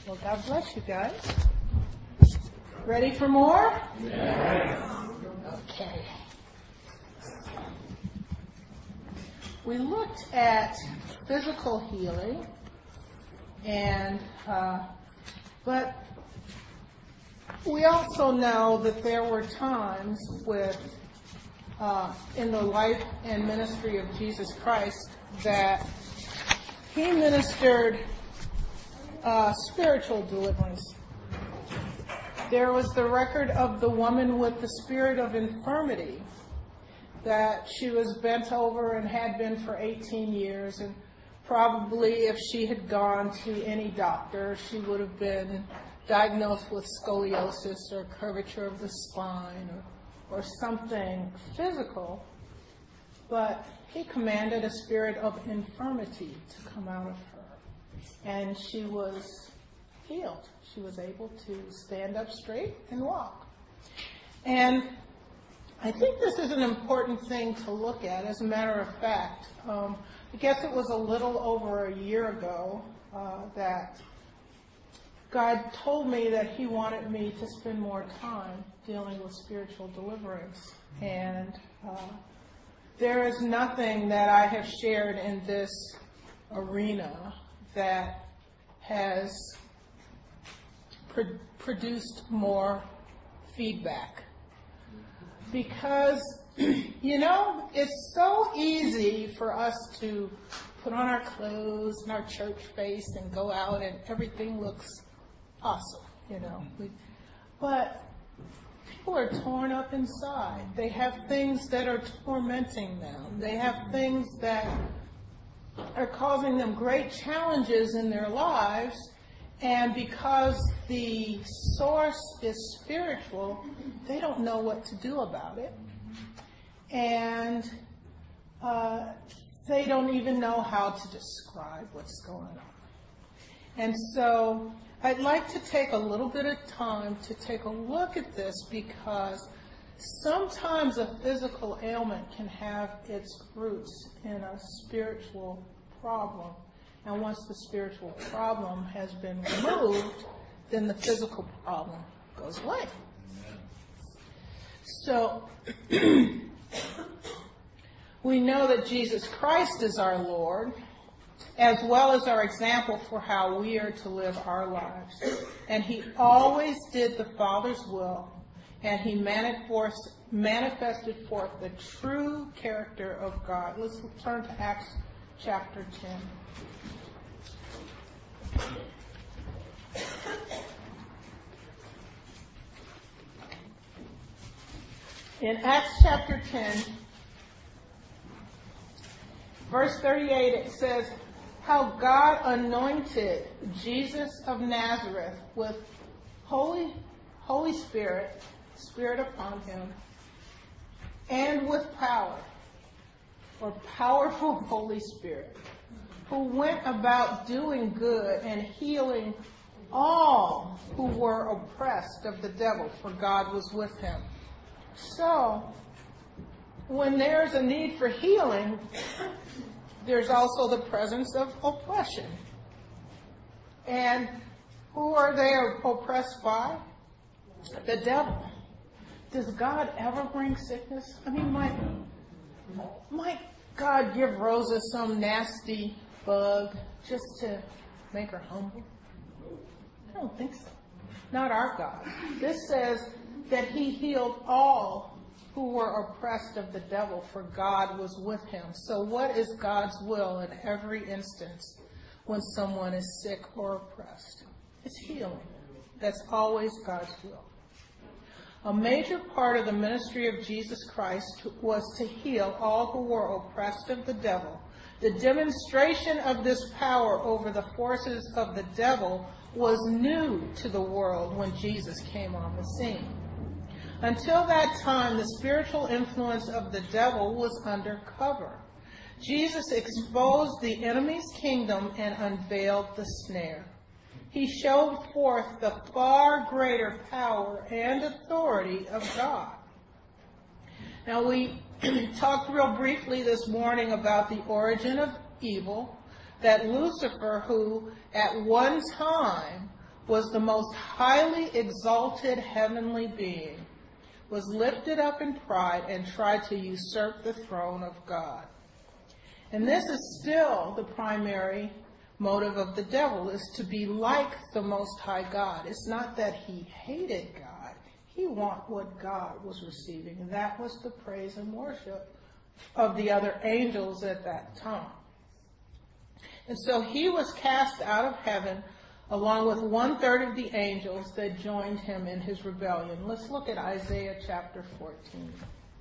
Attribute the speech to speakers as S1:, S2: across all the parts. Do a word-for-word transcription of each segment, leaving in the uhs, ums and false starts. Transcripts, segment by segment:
S1: Well, God bless you guys. Ready for more?
S2: Yes.
S1: Okay. We looked at physical healing, and uh, but we also know that there were times with uh, in the life and ministry of Jesus Christ that he ministered uh, spiritual deliverance. There was the record of the woman with the spirit of infirmity, that she was bent over and had been for eighteen years, and probably if she had gone to any doctor, she would have been diagnosed with scoliosis or curvature of the spine or, or something physical. But he commanded a spirit of infirmity to come out of her, and she was healed. She was able to stand up straight and walk. And I think this is an important thing to look at. As a matter of fact, um, I guess it was a little over a year ago uh, that God told me that he wanted me to spend more time dealing with spiritual deliverance. And uh, there is nothing that I have shared in this arena that has pro- produced more feedback. Because, you know, it's so easy for us to put on our clothes and our church face and go out and everything looks awesome, you know. We, but people are torn up inside. They have things that are tormenting them. They have things that are causing them great challenges in their lives. And because the source is spiritual, they don't know what to do about it. And uh, they don't even know how to describe what's going on. And so I'd like to take a little bit of time to take a look at this, because sometimes a physical ailment can have its roots in a spiritual problem. And once the spiritual problem has been removed, then the physical problem goes away. So, we know that Jesus Christ is our Lord, as well as our example for how we are to live our lives. And he always did the Father's will, and he manifested forth the true character of God. Let's turn to Acts chapter ten. In Acts chapter ten, verse thirty-eight, it says, how God anointed Jesus of Nazareth with Holy, Holy Spirit, Spirit upon him, and with power, or powerful Holy Spirit, who went about doing good and healing all who were oppressed of the devil, for God was with him. So, when there's a need for healing, there's also the presence of oppression. And who are they oppressed by? The devil. Does God ever bring sickness? I mean, might, might God give Rosa some nasty bug just to make her humble? I don't think so. Not our God. This says that he healed all who were oppressed of the devil, for God was with him. So what is God's will in every instance when someone is sick or oppressed? It's healing. That's always God's will. A major part of the ministry of Jesus Christ was to heal all who were oppressed of the devil. The demonstration of this power over the forces of the devil was new to the world when Jesus came on the scene. Until that time, the spiritual influence of the devil was undercover. Jesus exposed the enemy's kingdom and unveiled the snare. He showed forth the far greater power and authority of God. Now, we talked real briefly this morning about the origin of evil, that Lucifer, who at one time was the most highly exalted heavenly being, was lifted up in pride and tried to usurp the throne of God. And this is still the primary motive of the devil, is to be like the Most High God. It's not that he hated God. He wanted what God was receiving, and that was the praise and worship of the other angels at that time. And so he was cast out of heaven along with one-third of the angels that joined him in his rebellion. Let's look at Isaiah chapter fourteen.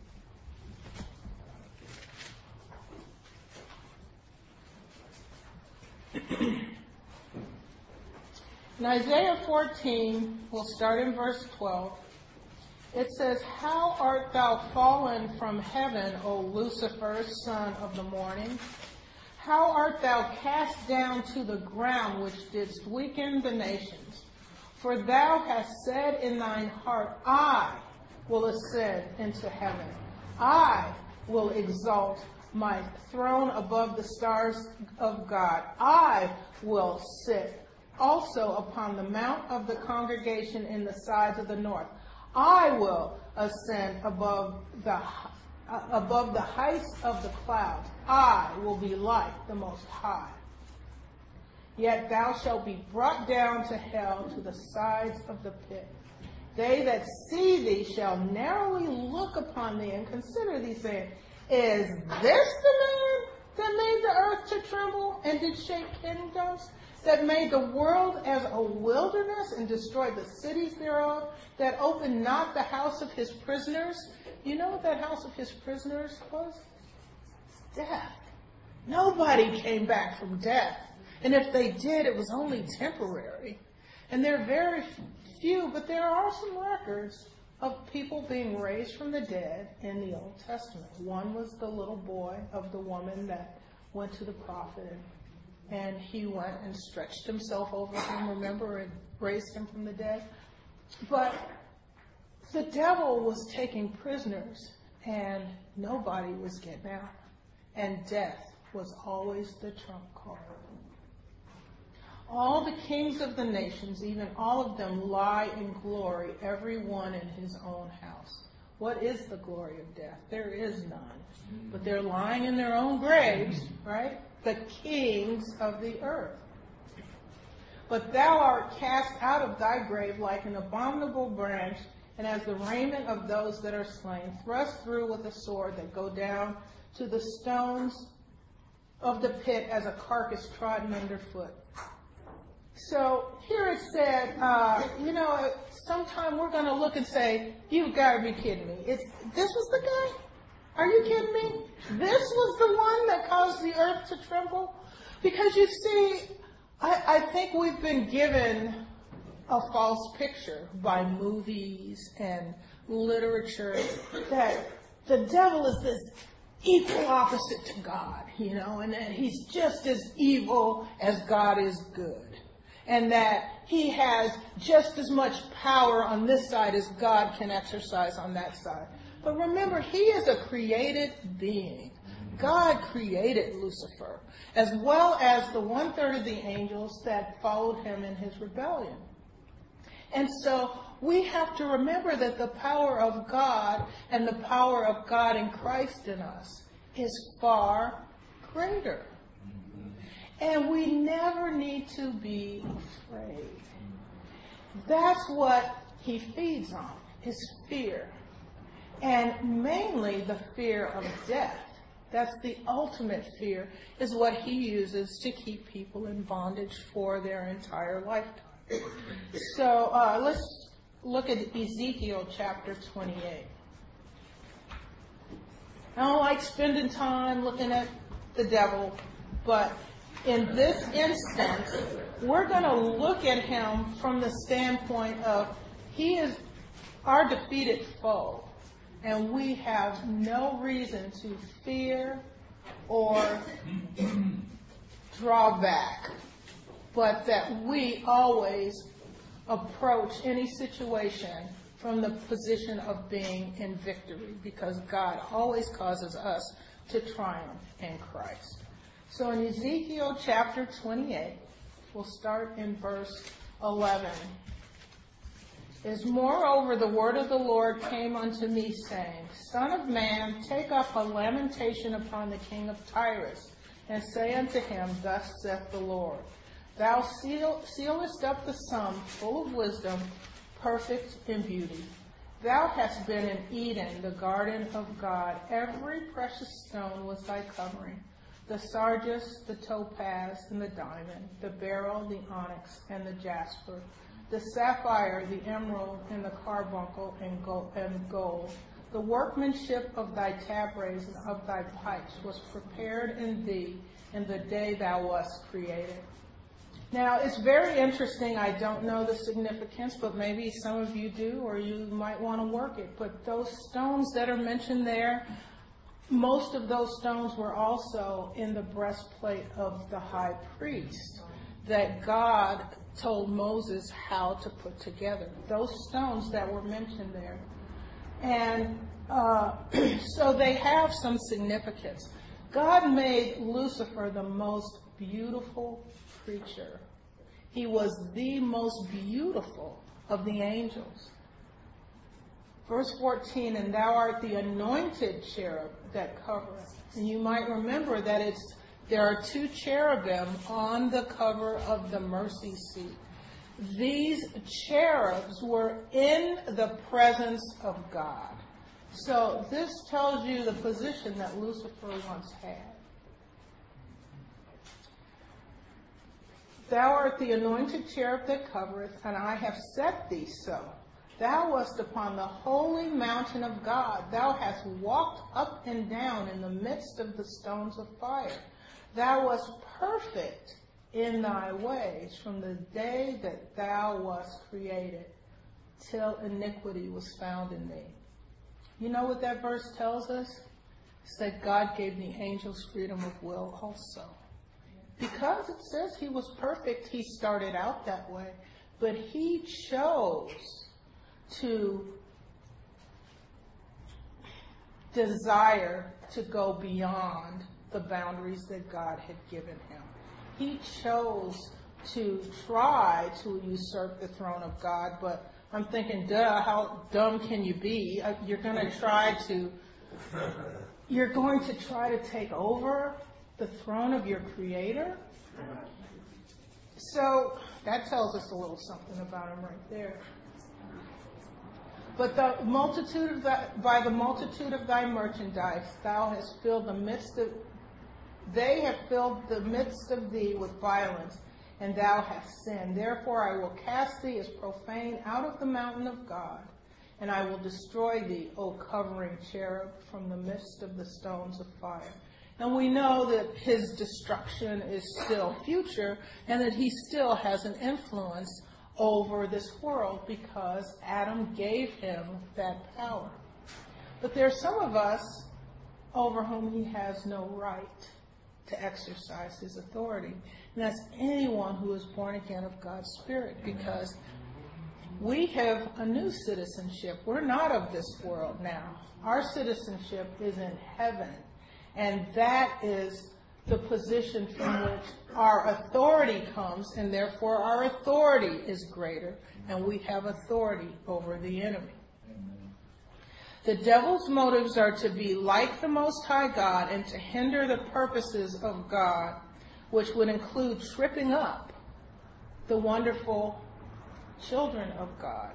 S1: In Isaiah fourteen, we'll start in verse twelve. It says, "How art thou fallen from heaven, O Lucifer, son of the morning? How art thou cast down to the ground, which didst weaken the nations? For thou hast said in thine heart, I will ascend into heaven. I will exalt my throne above the stars of God. I will sit also upon the mount of the congregation in the sides of the north. I will ascend above the uh, above the heights of the clouds. I will be like the Most High. Yet thou shalt be brought down to hell, to the sides of the pit. They that see thee shall narrowly look upon thee and consider thee, saying, Is this the man that made the earth to tremble and did shake kingdoms, that made the world as a wilderness and destroyed the cities thereof, that opened not the house of his prisoners?" You know what that house of his prisoners was? Death. Nobody came back from death. And if they did, it was only temporary. And there are very few, but there are some records of people being raised from the dead in the Old Testament. One was the little boy of the woman that went to the prophet, and he went and stretched himself over him, remember, and raised him from the dead. But the devil was taking prisoners, and nobody was getting out. And death was always the trump card. All the kings of the nations, even all of them, lie in glory, every one in his own house. What is the glory of death? There is none. But they're lying in their own graves, right? The kings of the earth. But thou art cast out of thy grave like an abominable branch, and as the raiment of those that are slain, thrust through with a sword that go down to the stones of the pit as a carcass trodden underfoot. So here it said, uh, you know, sometime we're going to look and say, you've got to be kidding me. It's, this was the guy? Are you kidding me? This was the one that caused the earth to tremble? Because you see, I, I think we've been given a false picture by movies and literature that the devil is this equal opposite to God, you know, and that he's just as evil as God is good. And that he has just as much power on this side as God can exercise on that side. But remember, he is a created being. God created Lucifer, as well as the one-third of the angels that followed him in his rebellion. And so we have to remember that the power of God and the power of God in Christ in us is far greater. And we never need to be afraid. That's what he feeds on, is fear. And mainly the fear of death. That's the ultimate fear, is what he uses to keep people in bondage for their entire lifetime. So uh, let's look at Ezekiel chapter twenty-eight. I don't like spending time looking at the devil, but in this instance, we're going to look at him from the standpoint of he is our defeated foe, and we have no reason to fear or draw back, but that we always approach any situation from the position of being in victory, because God always causes us to triumph in Christ. So in Ezekiel chapter twenty-eight, we'll start in verse eleven is, moreover, the word of the Lord came unto me, saying, Son of man, take up a lamentation upon the king of Tyrus, and say unto him, Thus saith the Lord, Thou seal, sealest up the sum, full of wisdom, perfect in beauty. Thou hast been in Eden, the garden of God. Every precious stone was thy covering, the sardius, the topaz, and the diamond, the beryl, the onyx, and the jasper, the sapphire, the emerald, and the carbuncle, and gold. And gold. The workmanship of thy tabrets and of thy pipes was prepared in thee in the day thou wast created. Now, it's very interesting. I don't know the significance, but maybe some of you do, or you might want to work it. But those stones that are mentioned there, most of those stones were also in the breastplate of the high priest that God told Moses how to put together. Those stones that were mentioned there. And uh, so they have some significance. God made Lucifer the most beautiful creature. He was the most beautiful of the angels. Verse fourteen, and thou art the anointed cherub that covereth. And you might remember that it's there are two cherubim on the cover of the mercy seat. These cherubs were in the presence of God. So this tells you the position that Lucifer once had. Thou art the anointed cherub that covereth, and I have set thee so. Thou wast upon the holy mountain of God. Thou hast walked up and down in the midst of the stones of fire. Thou wast perfect in thy ways from the day that thou wast created, till iniquity was found in thee. You know what that verse tells us? It's that God gave the angels freedom of will also. Because it says he was perfect, he started out that way. But he chose to desire to go beyond the boundaries that God had given him. He chose to try to usurp the throne of God, but I'm thinking, duh, how dumb can you be? You're going to try to, you're going to try to take over the throne of your Creator? So that tells us a little something about him right there. But the multitude of thy, by the multitude of thy merchandise, thou hast filled the midst of, they have filled the midst of thee with violence, and thou hast sinned. Therefore I will cast thee as profane out of the mountain of God, and I will destroy thee, O covering cherub, from the midst of the stones of fire. And we know that his destruction is still future, and that he still has an influence over this world because Adam gave him that power. But there are some of us over whom he has no right to exercise his authority. And that's anyone who is born again of God's Spirit, because we have a new citizenship. We're not of this world now. Our citizenship is in heaven. And that is the position from which our authority comes, and therefore our authority is greater, and we have authority over the enemy. The devil's motives are to be like the Most High God and to hinder the purposes of God, which would include tripping up the wonderful children of God.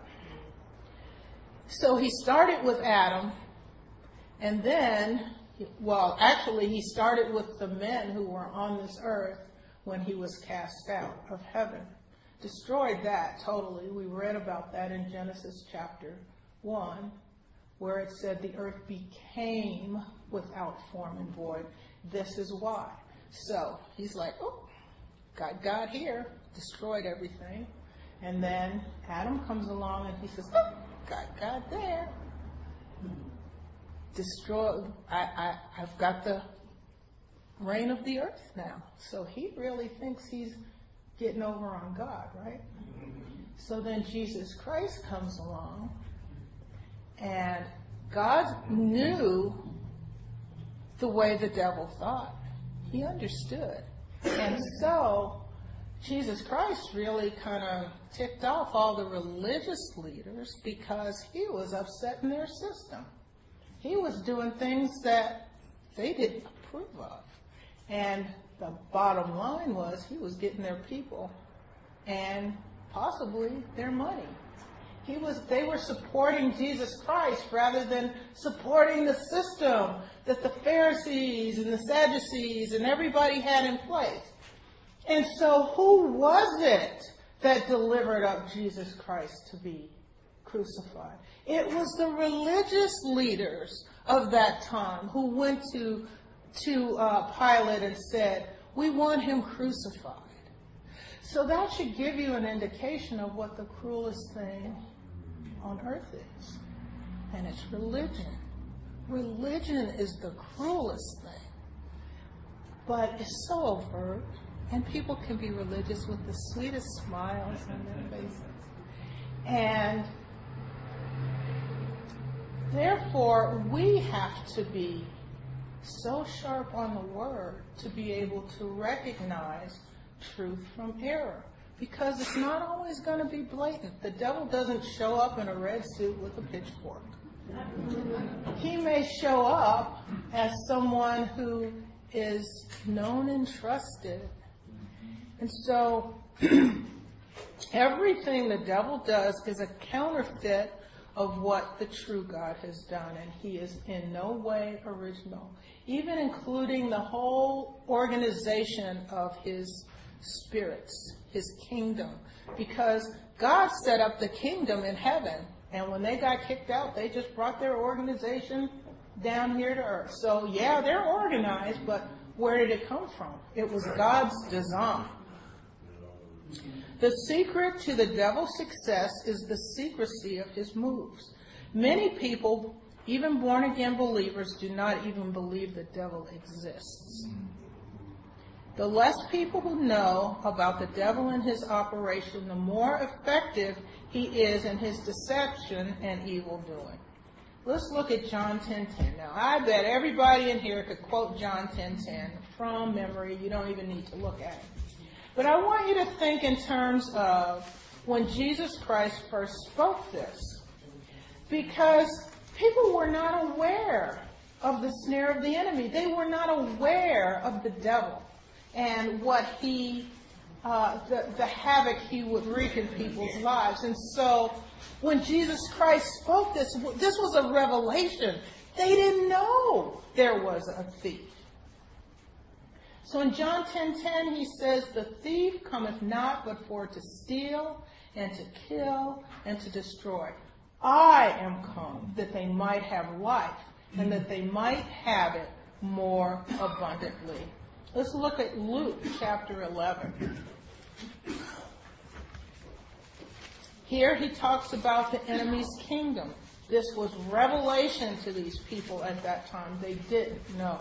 S1: So he started with Adam, and then, well, actually he started with the men who were on this earth when he was cast out of heaven. Destroyed that totally. We read about that in Genesis chapter one, where it said the earth became without form and void. This is why. So he's like, oh, got God here, destroyed everything. And then Adam comes along and he says, oh, got God there. Destroy, I, I, I've got the reign of the earth now. So he really thinks he's getting over on God, right? So then Jesus Christ comes along, and God knew the way the devil thought. He understood. And so Jesus Christ really kind of ticked off all the religious leaders because he was upsetting their system. He was doing things that they didn't approve of. And the bottom line was he was getting their people and possibly their money. He was, they were supporting Jesus Christ rather than supporting the system that the Pharisees and the Sadducees and everybody had in place. And so who was it that delivered up Jesus Christ to be crucified? It was the religious leaders of that time who went to, to uh, Pilate and said, we want him crucified. So that should give you an indication of what the cruelest thing on earth is. And it's religion. Religion is the cruelest thing. But it's so overt. And people can be religious with the sweetest smiles on their faces. And therefore, we have to be so sharp on the word to be able to recognize truth from error. Because it's not always going to be blatant. The devil doesn't show up in a red suit with a pitchfork. He may show up as someone who is known and trusted. And so everything the devil does is a counterfeit of what the true God has done. And he is in no way original, even including the whole organization of his spirits, his kingdom. Because God set up the kingdom in heaven. And when they got kicked out, they just brought their organization down here to earth. So yeah, they're organized, but where did it come from? It was God's design. The secret to the devil's success is the secrecy of his moves. Many people, even born-again believers, do not even believe the devil exists. The less people who know about the devil and his operation, the more effective he is in his deception and evil doing. Let's look at John ten ten. Now, I bet everybody in here could quote John ten ten from memory. You don't even need to look at it. But I want you to think in terms of when Jesus Christ first spoke this. Because people were not aware of the snare of the enemy. They were not aware of the devil and what he, uh, the, the havoc he would wreak in people's lives. And so when Jesus Christ spoke this, this was a revelation. They didn't know there was a thief. So in John ten ten, he says, the thief cometh not but for to steal and to kill and to destroy. I am come that they might have life and that they might have it more abundantly. Let's look at Luke chapter eleven. Here he talks about the enemy's kingdom. This was revelation to these people at that time. They didn't know.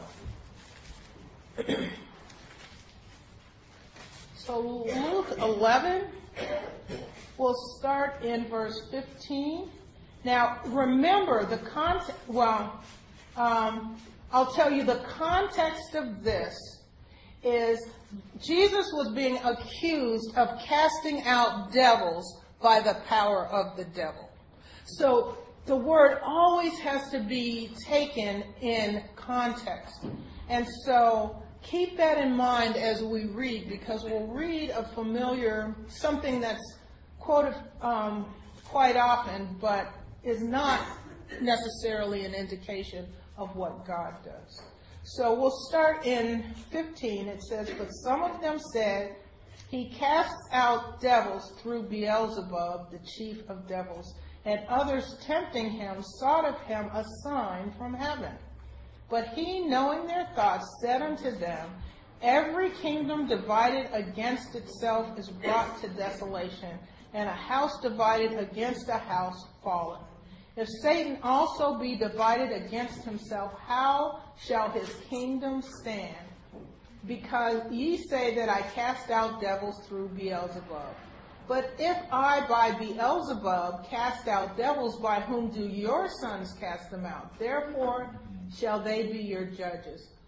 S1: So Luke eleven, we'll start in verse fifteen. Now, remember the context, well, um, I'll tell you the context of this is Jesus was being accused of casting out devils by the power of the devil. So the word always has to be taken in context. And so keep that in mind as we read, because we'll read a familiar, something that's quoted um, quite often, but is not necessarily an indication of what God does. So we'll start in fifteen. It says, but some of them said, he casts out devils through Beelzebub, the chief of devils. And others tempting him sought of him a sign from heaven. But he, knowing their thoughts, said unto them, every kingdom divided against itself is brought to desolation, and a house divided against a house falleth. If Satan also be divided against himself, how shall his kingdom stand? Because ye say that I cast out devils through Beelzebub. But if I by Beelzebub cast out devils, by whom do your sons cast them out? Therefore shall they be your judges.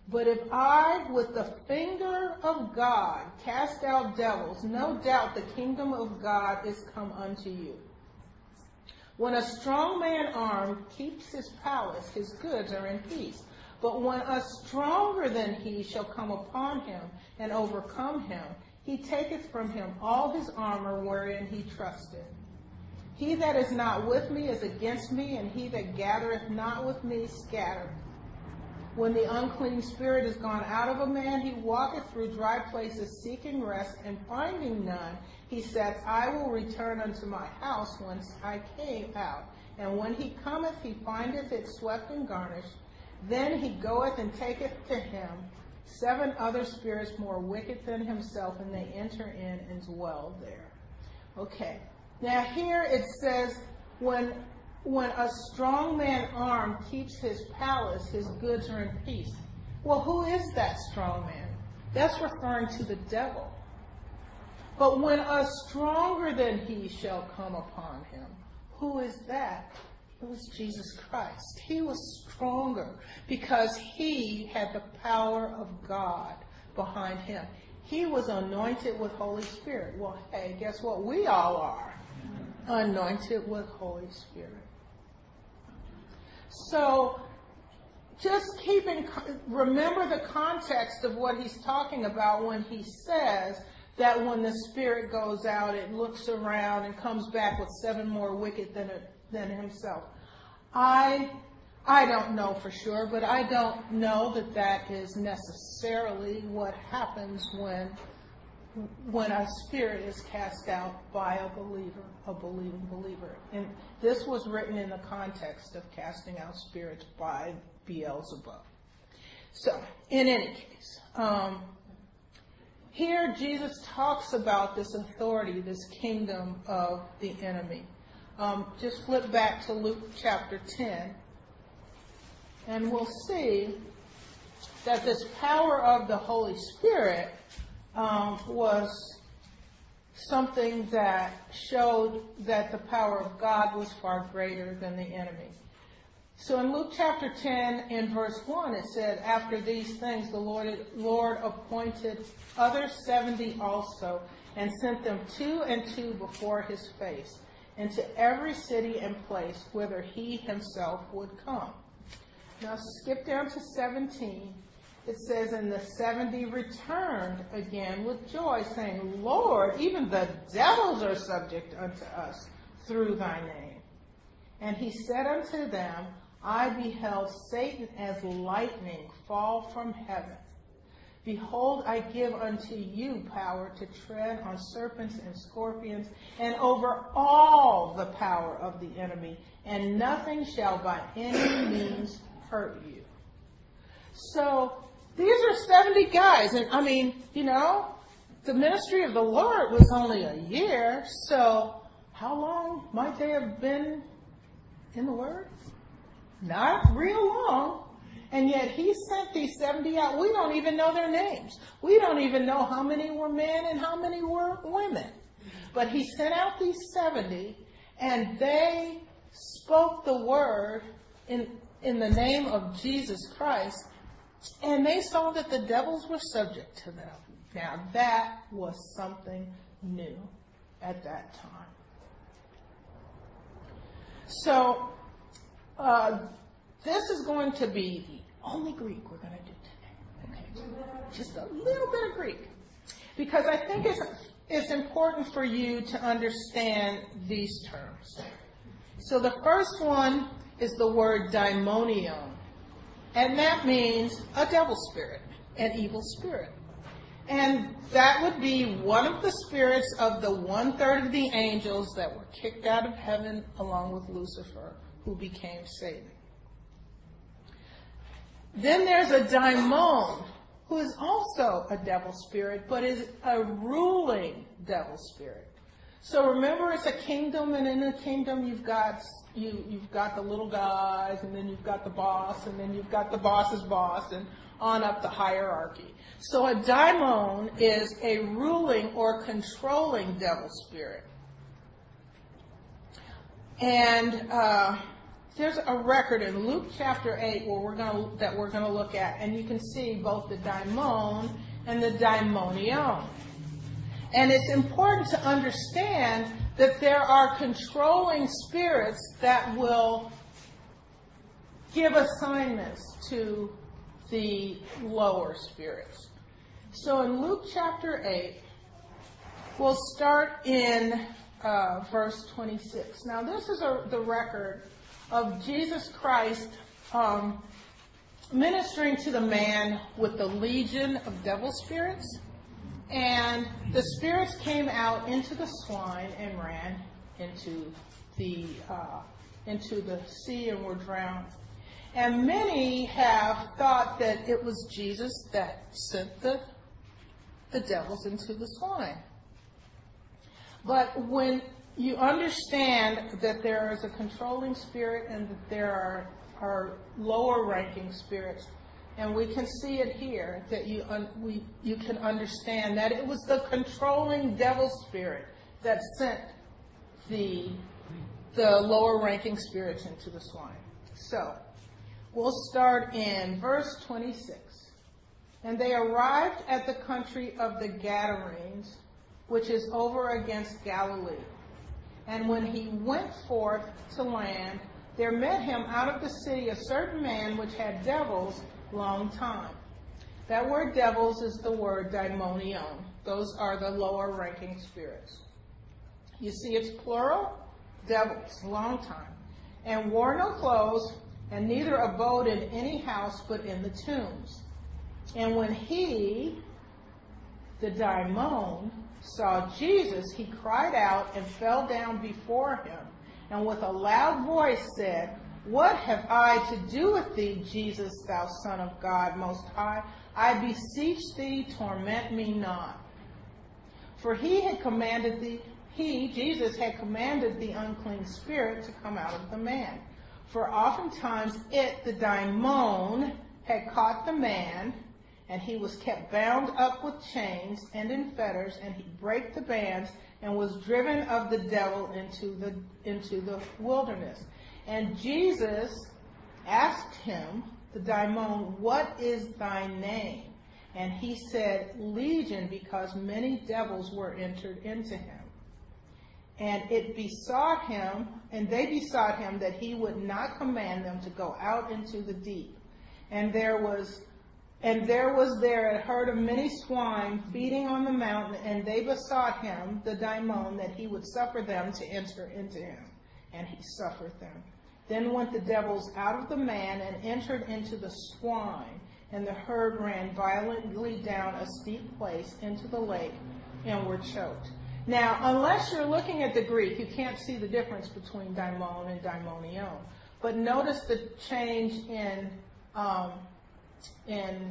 S1: But if I, with the finger of God, cast out devils, no doubt the kingdom of God is come unto you. When a strong man armed keeps his palace, his goods are in peace. But when a stronger than he shall come upon him and overcome him, he taketh from him all his armor wherein he trusted. He that is not with me is against me, and he that gathereth not with me scattereth. When the unclean spirit is gone out of a man, he walketh through dry places seeking rest, and finding none, he saith, I will return unto my house whence I came out. And when he cometh, he findeth it swept and garnished. Then he goeth and taketh to him seven other spirits more wicked than himself, and they enter in and dwell there. Okay. Now here it says, when when a strong man armed keeps his palace, his goods are in peace. Well, who is that strong man? That's referring to the devil. But when a stronger than he shall come upon him, who is that? It was Jesus Christ. He was stronger because he had the power of God behind him. He was anointed with Holy Spirit. Well, hey, guess what? We all are anointed with Holy Spirit. So just keeping, remember the context of what he's talking about when he says that when the spirit goes out, it looks around and comes back with seven more wicked than it, than himself. I I don't know for sure, but I don't know that that is necessarily what happens when when a spirit is cast out by a believer, a believing believer. And this was written in the context of casting out spirits by Beelzebub. So, in any case, um, here Jesus talks about this authority, this kingdom of the enemy. Um, just flip back to Luke chapter ten, and we'll see that this power of the Holy Spirit um, was something that showed that the power of God was far greater than the enemy. So in Luke chapter ten, in verse one, it said, after these things the Lord, Lord appointed other seventy also, and sent them two and two before his face, into every city and place whither he himself would come. Now skip down to seventeen. It says, and the seventy returned again with joy, saying, Lord, even the devils are subject unto us through thy name. And he said unto them, I beheld Satan as lightning fall from heaven. Behold, I give unto you power to tread on serpents and scorpions, and over all the power of the enemy, and nothing shall by any means hurt you. So, these are seventy guys, and I mean, you know, the ministry of the Lord was only a year, so how long might they have been in the Word? Not real long. And yet he sent these seventy out. We don't even know their names. We don't even know how many were men and how many were women. But he sent out these seventy, and they spoke the word in, in the name of Jesus Christ, and they saw that the devils were subject to them. Now that was something new at that time. So, uh, this is going to be the only Greek we're going to do today. Okay, just a little bit of Greek, because I think it's it's important for you to understand these terms. So the first one is the word daimonion, and that means a devil spirit, an evil spirit, and that would be one of the spirits of the one third of the angels that were kicked out of heaven along with Lucifer, who became Satan. Then there's a daimon, who is also a devil spirit, but is a ruling devil spirit. So remember, it's a kingdom, and in a kingdom you've got you you've got the little guys, and then you've got the boss, and then you've got the boss's boss, and on up the hierarchy. So a daimon is a ruling or controlling devil spirit. And uh, there's a record in Luke chapter eight where we're going to, that we're going to look at, and you can see both the daimon and the daimonion. And it's important to understand that there are controlling spirits that will give assignments to the lower spirits. So in Luke chapter eight, we'll start in uh, verse twenty-six. Now this is a, the record of Jesus Christ um, ministering to the man with the legion of devil spirits. And the spirits came out into the swine and ran into the uh, into the sea and were drowned. And many have thought that it was Jesus that sent the the devils into the swine. But when you understand that there is a controlling spirit and that there are, are lower ranking spirits, and we can see it here, that you un, we you can understand that it was the controlling devil spirit that sent the the lower ranking spirits into the swine. So we'll start in verse twenty-six. And they arrived at the country of the Gadarenes, which is over against Galilee. And when he went forth to land, there met him out of the city a certain man which had devils long time. That word devils is the word daimonion. Those are the lower ranking spirits. You see, it's plural, devils, long time. And wore no clothes, and neither abode in any house but in the tombs. And when he, the daimon, saw Jesus, he cried out and fell down before him, and with a loud voice said, What have I to do with thee, Jesus, thou Son of God Most High? I beseech thee, torment me not. For he had commanded thee, he, Jesus, had commanded the unclean spirit to come out of the man. For oftentimes it, the daimon, had caught the man, and he was kept bound up with chains and in fetters, and he brake the bands and was driven of the devil into the into the wilderness. And Jesus asked him, the daimon, What is thy name? And he said, Legion, because many devils were entered into him. And it besought him, and they besought him that he would not command them to go out into the deep. And there was And there was there a herd of many swine feeding on the mountain, and they besought him, the daimon, that he would suffer them to enter into him. And he suffered them. Then went the devils out of the man and entered into the swine, and the herd ran violently down a steep place into the lake and were choked. Now, unless you're looking at the Greek, you can't see the difference between daimon and daimonion. But notice the change in... Um, in,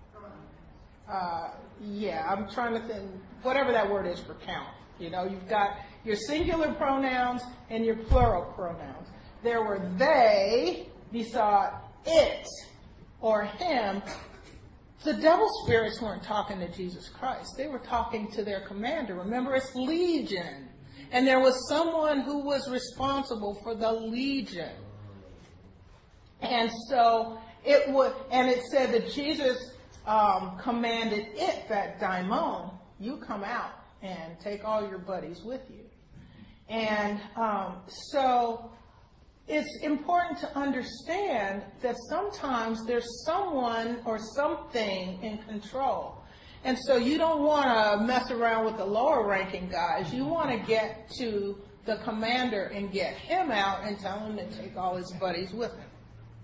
S1: uh, yeah, I'm trying to think, whatever that word is for count. You know, you've got your singular pronouns and your plural pronouns. There were they besought it or him. The devil spirits weren't talking to Jesus Christ. They were talking to their commander. Remember, it's legion. And there was someone who was responsible for the legion. And so... It would, and it said that Jesus um, commanded it, that daimon, you come out and take all your buddies with you. And um, so it's important to understand that sometimes there's someone or something in control. And so you don't want to mess around with the lower ranking guys. You want to get to the commander and get him out and tell him to take all his buddies with him.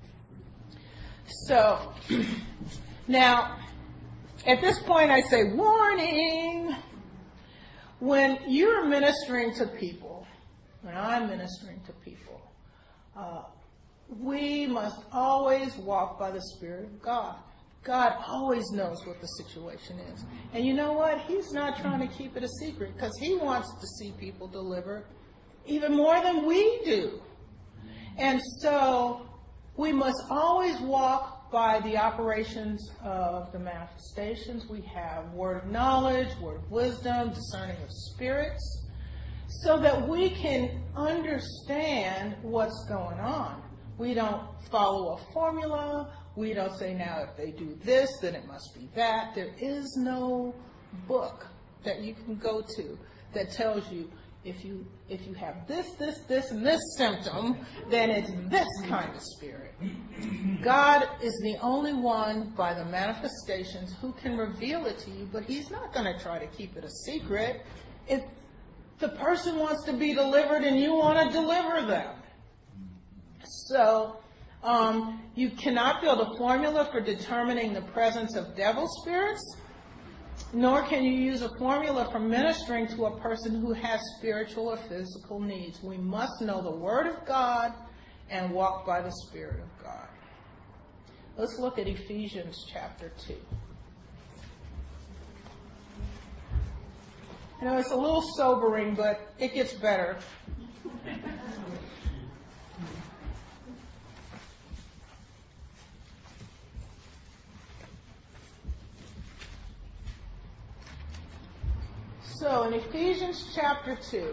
S1: So, now, at this point I say, warning! When you're ministering to people, when I'm ministering to people, uh, we must always walk by the Spirit of God. God always knows what the situation is. And you know what? He's not trying to keep it a secret, because he wants to see people delivered even more than we do. And so... we must always walk by the operations of the manifestations. We have word of knowledge, word of wisdom, discerning of spirits, so that we can understand what's going on. We don't follow a formula. We don't say, now, if they do this, then it must be that. There is no book that you can go to that tells you if you if you have this, this, this, and this symptom, then it's this kind of spirit. God is the only one by the manifestations who can reveal it to you, but he's not going to try to keep it a secret. If the person wants to be delivered and you want to deliver them. So um, you cannot build a formula for determining the presence of devil spirits, nor can you use a formula for ministering to a person who has spiritual or physical needs. We must know the Word of God and walk by the Spirit of God. Let's look at Ephesians chapter two. You know, it's a little sobering, but it gets better. So in Ephesians chapter two,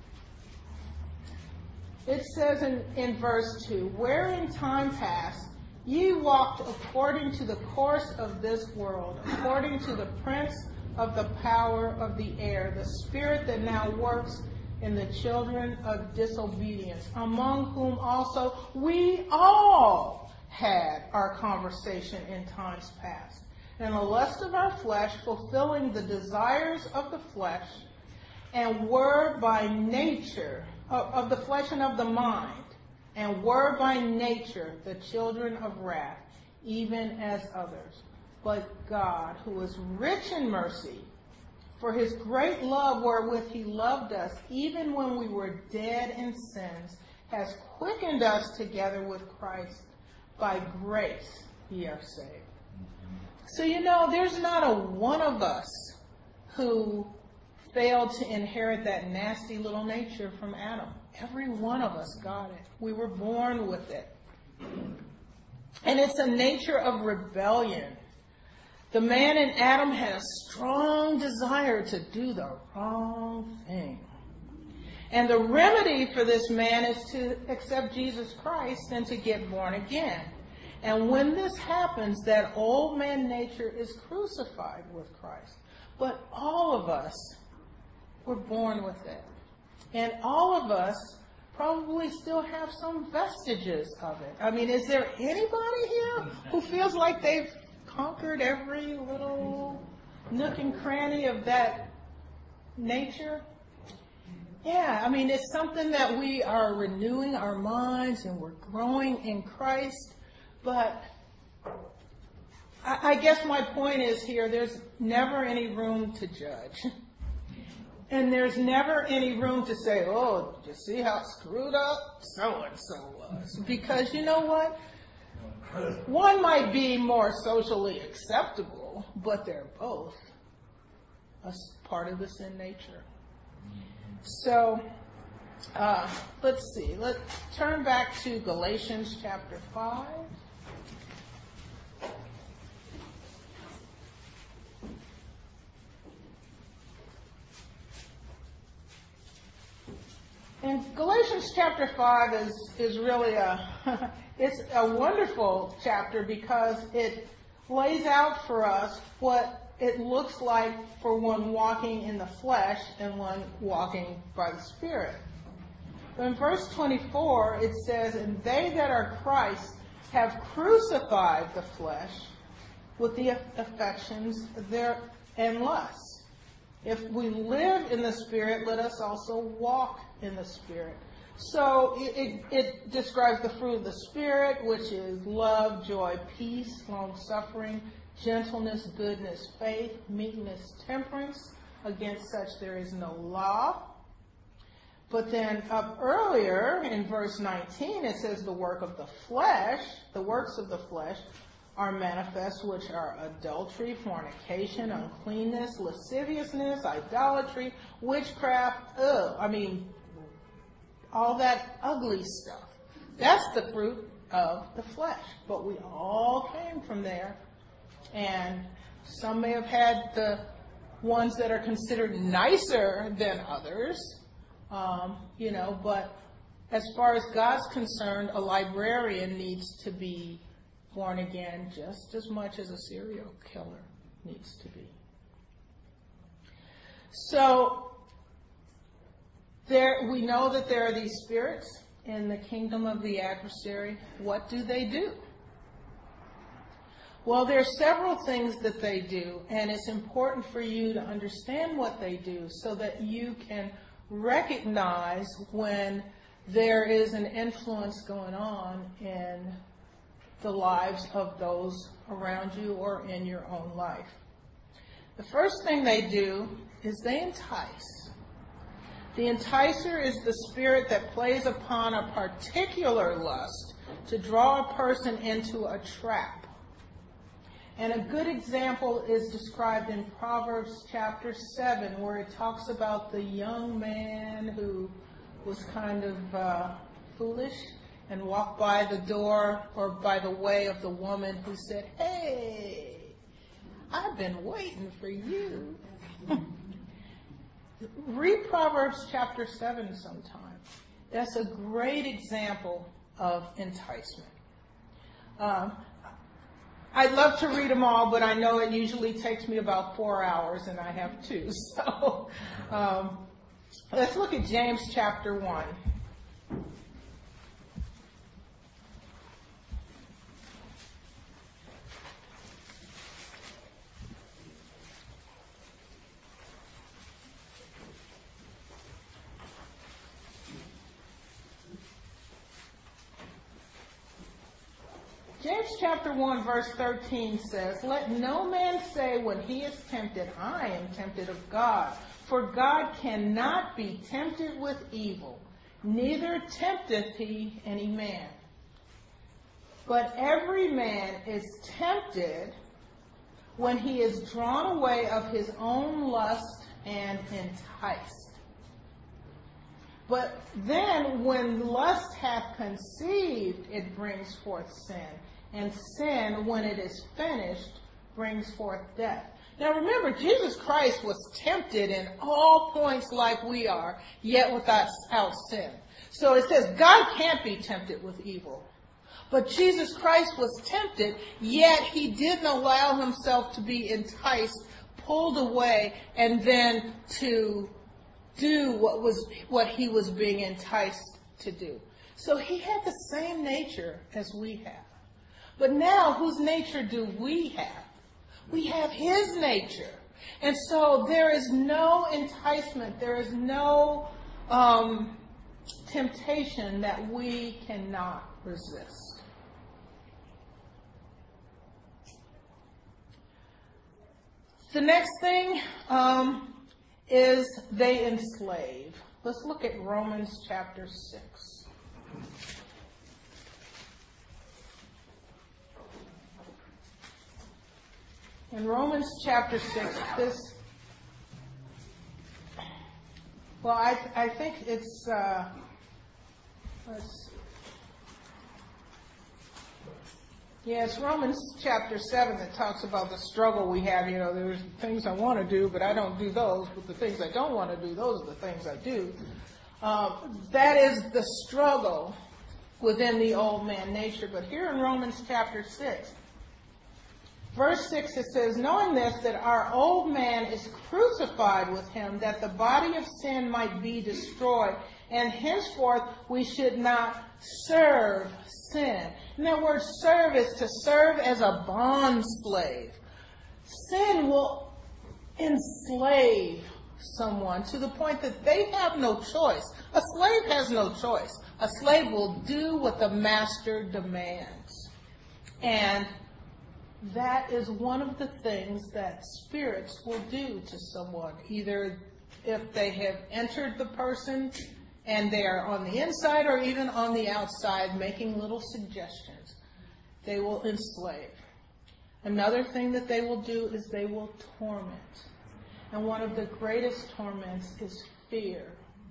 S1: it says in, in verse two, where in time past ye walked according to the course of this world, according to the prince of the power of the air, the spirit that now works in the children of disobedience, among whom also we all had our conversation in times past. And the lust of our flesh, fulfilling the desires of the flesh, and were by nature, of, of the flesh and of the mind, and were by nature the children of wrath, even as others. But God, who is rich in mercy, for his great love wherewith he loved us, even when we were dead in sins, has quickened us together with Christ. By grace ye are saved. So, you know, there's not a one of us who failed to inherit that nasty little nature from Adam. Every one of us got it. We were born with it. And it's a nature of rebellion. The man in Adam had a strong desire to do the wrong thing. And the remedy for this man is to accept Jesus Christ and to get born again. And when this happens, that old man nature is crucified with Christ. But all of us were born with it. And all of us probably still have some vestiges of it. I mean, is there anybody here who feels like they've conquered every little nook and cranny of that nature? Yeah, I mean, it's something that we are renewing our minds and we're growing in Christ. But I, I guess my point is here, there's never any room to judge. And there's never any room to say, oh, did you see how screwed up so-and-so was? Because you know what? One might be more socially acceptable, but they're both a part of the sin nature. So, uh, let's see. Let's turn back to Galatians chapter five. And Galatians chapter five is, is really a, it's a wonderful chapter because it lays out for us what it looks like for one walking in the flesh and one walking by the Spirit. But in verse twenty-four, it says, and they that are Christ have crucified the flesh with the affections there and lusts. If we live in the Spirit, let us also walk in the Spirit. So it, it, it describes the fruit of the Spirit, which is love, joy, peace, long-suffering, gentleness, goodness, faith, meekness, temperance. Against such there is no law. But then up earlier in verse nineteen, it says the work of the flesh, the works of the flesh, are manifest, which are adultery, fornication, uncleanness, lasciviousness, idolatry, witchcraft, ugh, I mean, all that ugly stuff. That's the fruit of the flesh. But we all came from there. And some may have had the ones that are considered nicer than others, um, you know, but as far as God's concerned, a librarian needs to be born again just as much as a serial killer needs to be. So there, we know that there are these spirits in the kingdom of the adversary. What do they do? Well, there are several things that they do, and it's important for you to understand what they do so that you can recognize when there is an influence going on in the lives of those around you or in your own life. The first thing they do is they entice. The enticer is the spirit that plays upon a particular lust to draw a person into a trap. And a good example is described in Proverbs chapter seven, where it talks about the young man who was kind of uh, foolish and walked by the door or by the way of the woman who said, "Hey, I've been waiting for you." Read Proverbs chapter seven sometime. That's a great example of enticement. Um, I'd love to read them all, but I know it usually takes me about four hours, and I have two. So um, let's look at James chapter one. James chapter one verse thirteen says, "Let no man say when he is tempted, I am tempted of God. For God cannot be tempted with evil, neither tempteth he any man. But every man is tempted when he is drawn away of his own lust and enticed. But then when lust hath conceived, it brings forth sin. And sin, when it is finished, brings forth death." Now remember, Jesus Christ was tempted in all points like we are, yet without sin. So it says God can't be tempted with evil. But Jesus Christ was tempted, yet he didn't allow himself to be enticed, pulled away, and then to do what was what he was being enticed to do. So he had the same nature as we have. But now, whose nature do we have? We have his nature. And so there is no enticement, there is no um, temptation that we cannot resist. The next thing um, is they enslave. Let's look at Romans chapter six. In Romans chapter six, this, well, I, I think it's, uh, let's, yeah, it's Romans chapter seven that talks about the struggle we have. You know, there's things I want to do, but I don't do those. But the things I don't want to do, those are the things I do. Um, that is the struggle within the old man nature. But here in Romans chapter six, verse six, it says, "Knowing this, that our old man is crucified with him, that the body of sin might be destroyed, and henceforth we should not serve sin." And that word serve is to serve as a bond slave. Sin will enslave someone to the point that they have no choice. A slave has no choice. A slave will do what the master demands. And that is one of the things that spirits will do to someone. Either if they have entered the person and they are on the inside or even on the outside making little suggestions, they will enslave. Another thing that they will do is they will torment. And one of the greatest torments is fear.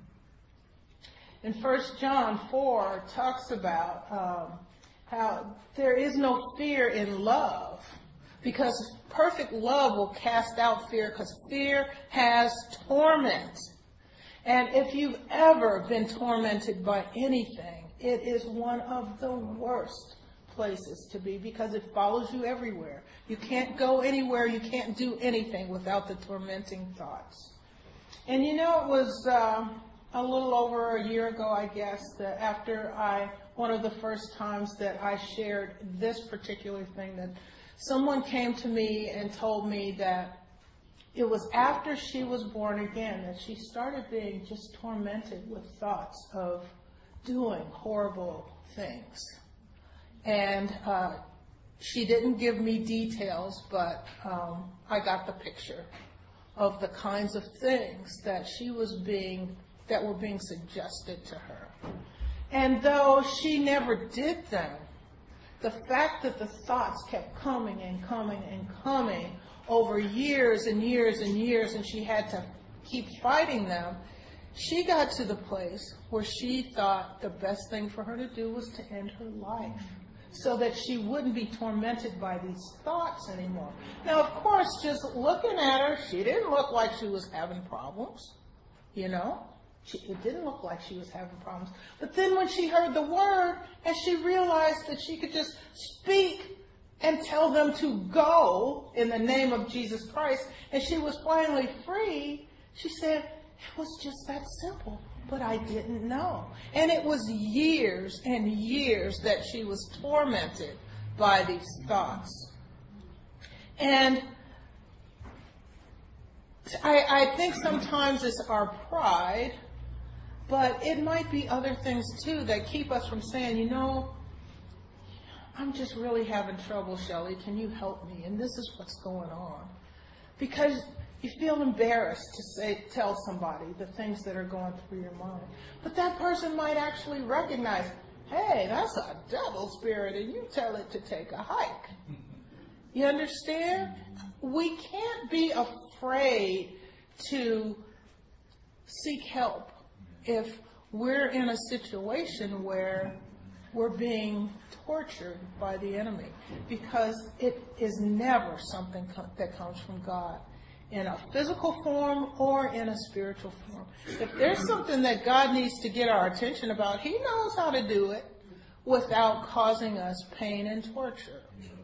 S1: In First John four, it talks about um, how there is no fear in love, because perfect love will cast out fear, because fear has torment. And if you've ever been tormented by anything, it is one of the worst places to be because it follows you everywhere. You can't go anywhere, you can't do anything without the tormenting thoughts. And you know, it was uh, a little over a year ago, I guess, that after I, one of the first times that I shared this particular thing, that someone came to me and told me that it was after she was born again that she started being just tormented with thoughts of doing horrible things. And uh, she didn't give me details, but um, I got the picture of the kinds of things that she was being, that were being suggested to her. And though she never did them, the fact that the thoughts kept coming and coming and coming over years and years and years, and she had to keep fighting them, she got to the place where she thought the best thing for her to do was to end her life so that she wouldn't be tormented by these thoughts anymore. Now, of course, just looking at her, she didn't look like she was having problems, you know. She, it didn't look like she was having problems. But then when she heard the word and she realized that she could just speak and tell them to go in the name of Jesus Christ, and she was finally free, she said, it was just that simple, but I didn't know. And it was years and years that she was tormented by these thoughts. And I, I think sometimes it's our pride, but it might be other things too that keep us from saying, you know, I'm just really having trouble, Shelley. Can you help me? And this is what's going on. Because you feel embarrassed to say, tell somebody the things that are going through your mind. But that person might actually recognize, hey, that's a devil spirit, and you tell it to take a hike. You understand? We can't be afraid to seek help if we're in a situation where we're being tortured by the enemy, because it is never something co- that comes from God in a physical form or in a spiritual form. If there's something that God needs to get our attention about, He knows how to do it without causing us pain and torture.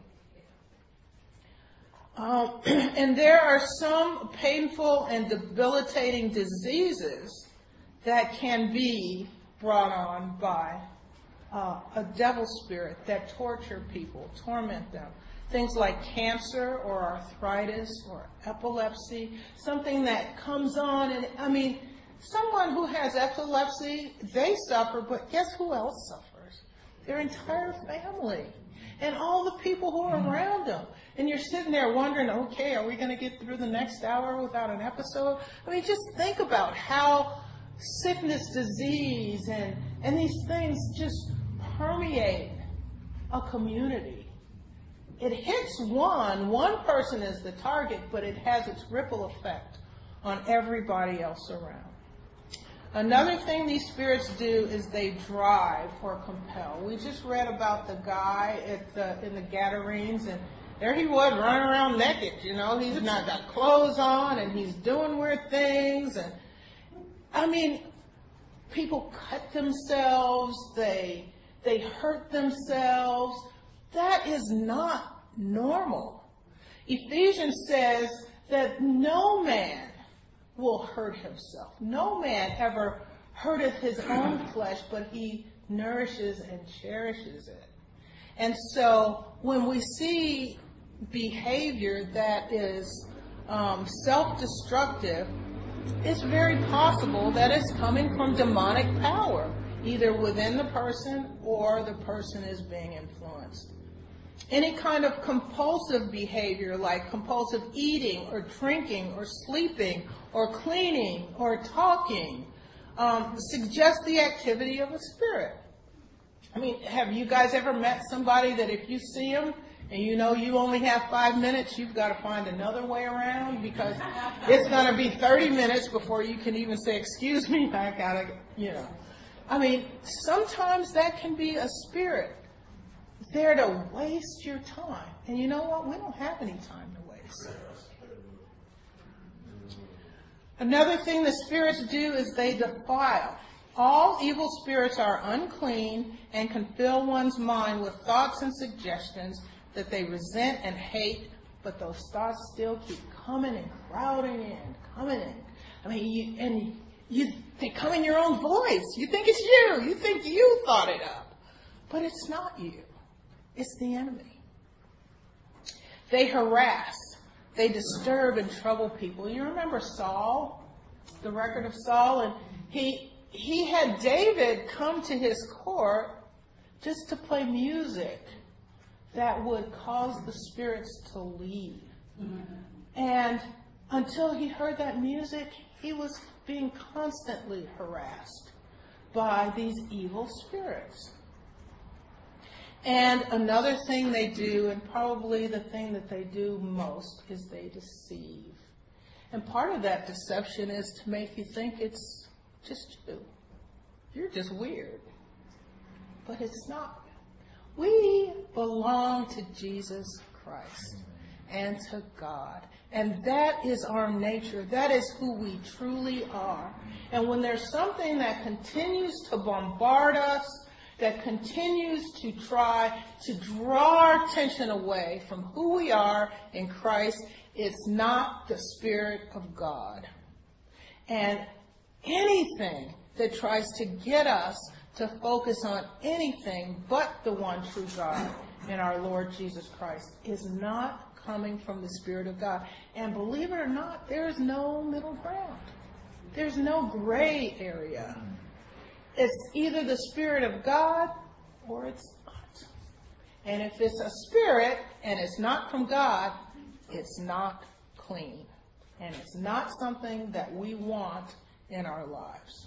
S1: Um, and there are some painful and debilitating diseases that can be brought on by uh, a devil spirit that torture people, torment them. Things like cancer or arthritis or epilepsy, something that comes on. And I mean, someone who has epilepsy, they suffer, but guess who else suffers? Their entire family and all the people who are around them. And you're sitting there wondering, okay, are we going to get through the next hour without an episode? I mean, just think about how sickness, disease, and, and these things just permeate a community. It hits one, one person is the target, but it has its ripple effect on everybody else around. Another thing these spirits do is they drive or compel. We just read about the guy at the, in the Gadarenes, and there he was running around naked, you know. He's not got clothes on, and he's doing weird things. And I mean, people cut themselves, they they hurt themselves. That is not normal. Ephesians says that no man will hurt himself. No man ever hurteth his own flesh, but he nourishes and cherishes it. And so when we see behavior that is um, self-destructive, it's very possible that it's coming from demonic power, either within the person or the person is being influenced. Any kind of compulsive behavior like compulsive eating or drinking or sleeping or cleaning or talking um, suggests the activity of a spirit. I mean, have you guys ever met somebody that if you see them and you know you only have five minutes, you've got to find another way around because it's going to be thirty minutes before you can even say, excuse me, I got to, you know. I mean, sometimes that can be a spirit there to waste your time. And you know what? We don't have any time to waste. Another thing the spirits do is they defile. All evil spirits are unclean and can fill one's mind with thoughts and suggestions that they resent and hate, but those thoughts still keep coming and crowding in, coming in. I mean, you, and you, they come in your own voice. You think it's you. You think you thought it up. But it's not you. It's the enemy. They harass. They disturb and trouble people. You remember Saul, the record of Saul? And he he had David come to his court just to play music that would cause the spirits to leave. And until he heard that music, he was being constantly harassed by these evil spirits. And another thing they do, and probably the thing that they do most, is they deceive. And part of that deception is to make you think it's just you. You're just weird. But it's not. We belong to Jesus Christ and to God. And that is our nature. That is who we truly are. And when there's something that continues to bombard us, that continues to try to draw our attention away from who we are in Christ, it's not the Spirit of God. And anything that tries to get us to focus on anything but the one true God in our Lord Jesus Christ is not coming from the Spirit of God. And believe it or not, there is no middle ground. There's no gray area. It's either the Spirit of God or it's not. And if it's a spirit and it's not from God, it's not clean. And it's not something that we want in our lives.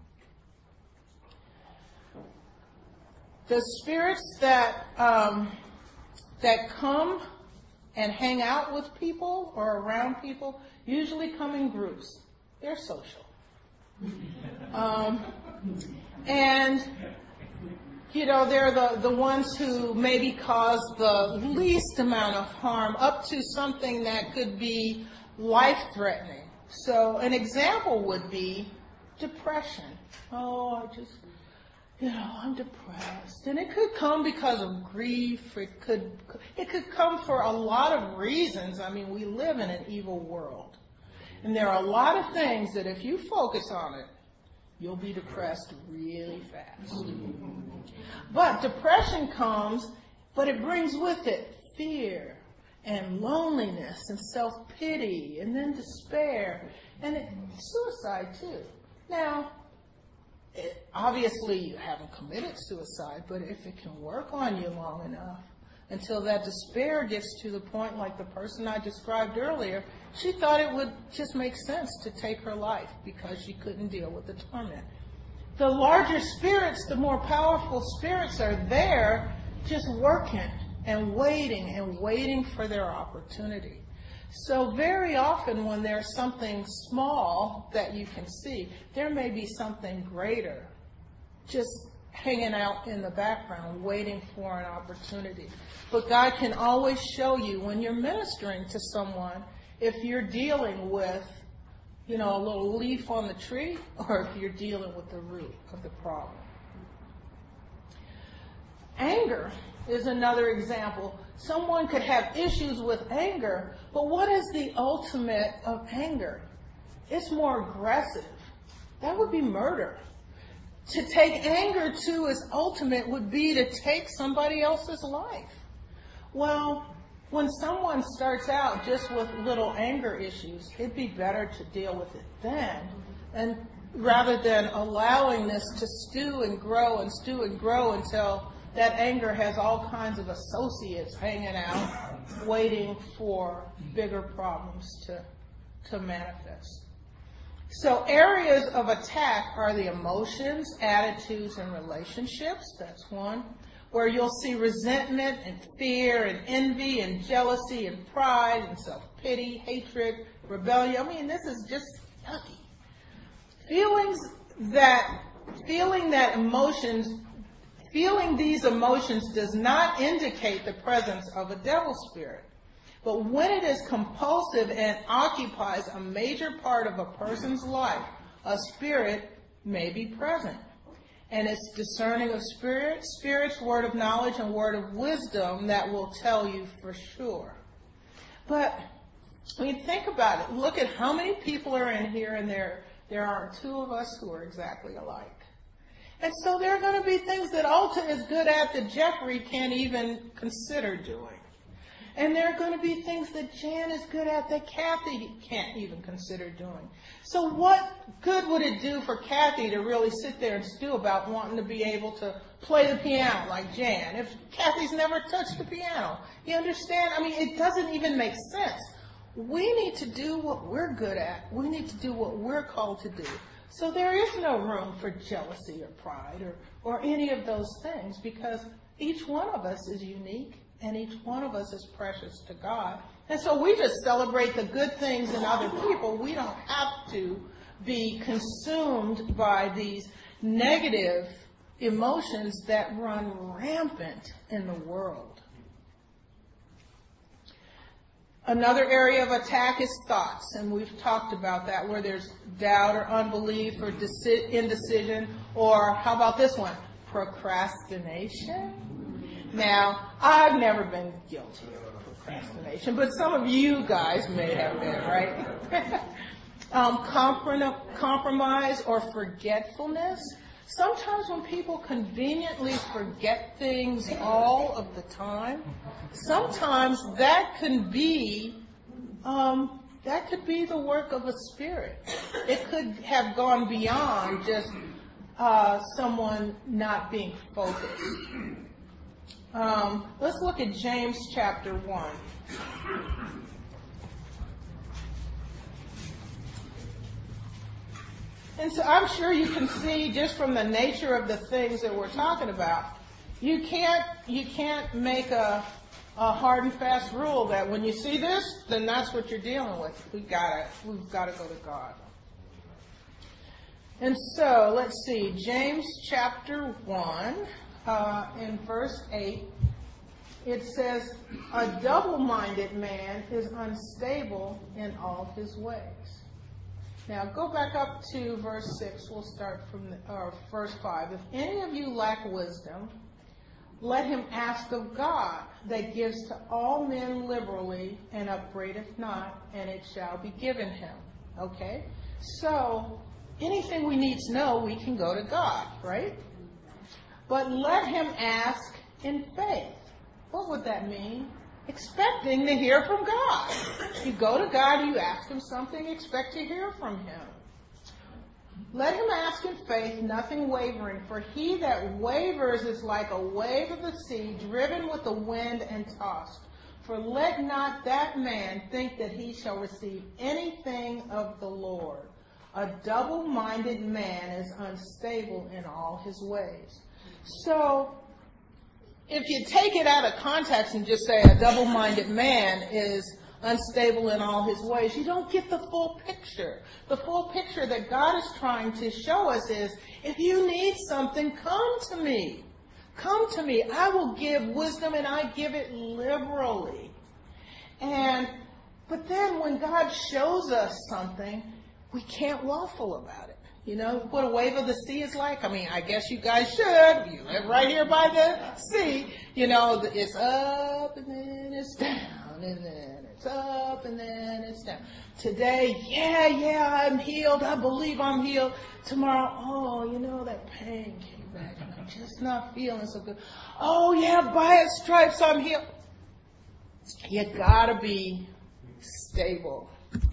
S1: The spirits that um, that come and hang out with people or around people usually come in groups. They're social. Um, and, you know, they're the, the ones who maybe cause the least amount of harm up to something that could be life-threatening. So an example would be depression. Oh, I just, you know, I'm depressed. And it could come because of grief. It could, it could come for a lot of reasons. I mean, we live in an evil world. And there are a lot of things that if you focus on it, you'll be depressed really fast. But depression comes, but it brings with it fear and loneliness and self-pity and then despair and it, suicide too. Now, it, obviously you haven't committed suicide, but if it can work on you long enough until that despair gets to the point like the person I described earlier, she thought it would just make sense to take her life because she couldn't deal with the torment. The larger spirits, the more powerful spirits are there just working and waiting and waiting for their opportunity. So very often when there's something small that you can see, there may be something greater just hanging out in the background, waiting for an opportunity. But God can always show you when you're ministering to someone if you're dealing with, you know, a little leaf on the tree or if you're dealing with the root of the problem. Anger is another example. Someone could have issues with anger, but what is the ultimate of anger? It's more aggressive. That would be murder. To take anger to its ultimate would be to take somebody else's life. Well, when someone starts out just with little anger issues, it'd be better to deal with it then, and rather than allowing this to stew and grow and stew and grow until that anger has all kinds of associates hanging out, waiting for bigger problems to, to manifest. So areas of attack are the emotions, attitudes, and relationships. That's one. Where you'll see resentment and fear and envy and jealousy and pride and self-pity, hatred, rebellion. I mean, this is just yucky. Feelings that, feeling that emotions, feeling these emotions does not indicate the presence of a devil spirit. But when it is compulsive and occupies a major part of a person's life, a spirit may be present. And it's discerning of spirit, spirit's word of knowledge and word of wisdom that will tell you for sure. But when you think about it, look at how many people are in here, and there, there are two of us who are exactly alike. And so there are going to be things that Alta is good at that Jeffrey can't even consider doing. And there are going to be things that Jan is good at that Kathy can't even consider doing. So what good would it do for Kathy to really sit there and stew about wanting to be able to play the piano like Jan if Kathy's never touched the piano? You understand? I mean, it doesn't even make sense. We need to do what we're good at. We need to do what we're called to do. So there is no room for jealousy or pride or, or any of those things, because each one of us is unique and each one of us is precious to God. And so we just celebrate the good things in other people. We don't have to be consumed by these negative emotions that run rampant in the world. Another area of attack is thoughts, and we've talked about that, where there's doubt or unbelief or deci- indecision, or how about this one, procrastination? Now, I've never been guilty of procrastination, but some of you guys may have been, right? um, comprom- compromise or forgetfulness. Sometimes when people conveniently forget things all of the time, sometimes that can be um, that could be the work of a spirit. It could have gone beyond just uh, someone not being focused. Um, let's look at James chapter one. And so I'm sure you can see just from the nature of the things that we're talking about, you can't you can't make a, a hard and fast rule that when you see this, then that's what you're dealing with. We gotta we've got to go to God. And so let's see, James chapter one, uh, in verse eight, it says, "A double-minded man is unstable in all his ways." Now, go back up to verse six. We'll start from the, or verse five. "If any of you lack wisdom, let him ask of God, that gives to all men liberally and upbraideth not, and it shall be given him." Okay? So, anything we need to know, we can go to God, right? But let him ask in faith. What would that mean? Expecting to hear from God. You go to God, you ask him something, expect to hear from him. Let him ask in faith, nothing wavering, for he that wavers is like a wave of the sea, driven with the wind and tossed. For let not that man think that he shall receive anything of the Lord. A double-minded man is unstable in all his ways. So, if you take it out of context and just say a double-minded man is unstable in all his ways, you don't get the full picture. The full picture that God is trying to show us is, if you need something, come to me. Come to me. I will give wisdom, and I give it liberally. And, but then when God shows us something, we can't waffle about it. You know what a wave of the sea is like? I mean, I guess you guys should. You live right here by the sea. You know, it's up and then it's down and then it's up and then it's down. Today, yeah, yeah, I'm healed. I believe I'm healed. Tomorrow, oh, you know, that pain came back and I'm just not feeling so good. Oh, yeah, by His stripes I'm healed. You gotta be stable